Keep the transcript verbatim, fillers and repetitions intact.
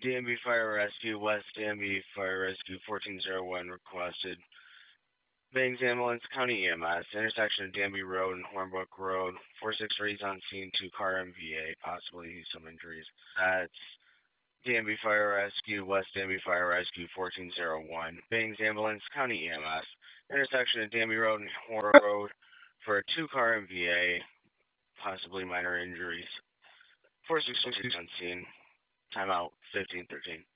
D M V Fire Rescue, West D M V Fire Rescue fourteen oh one requested. Bangs Ambulance, County E M S, intersection of Danby Road and Hornbrook Road. four six three is on scene, two car M V A, possibly some injuries. That's D M V Fire Rescue, West D M V Fire Rescue fourteen oh one. Bangs Ambulance, County E M S, intersection of Danby Road and Hornbrook Road for a two car M V A, possibly minor injuries. four six six on scene. Timeout fifteen thirteen.